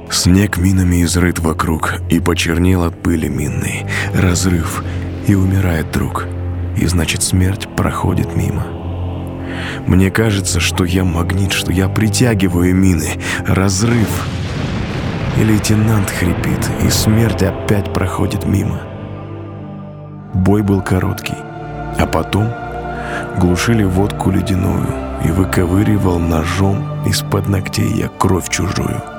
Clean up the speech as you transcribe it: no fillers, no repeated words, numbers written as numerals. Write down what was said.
Снег минами изрыт вокруг, и почернел от пыли минной. Разрыв, и умирает друг, и значит смерть проходит мимо. Мне кажется, что я магнит, что я притягиваю мины. Разрыв, и лейтенант хрипит, и смерть опять проходит мимо. Бой был короткий, а потом глушили водку ледяную, и выковыривал ножом из-под ногтей я кровь чужую.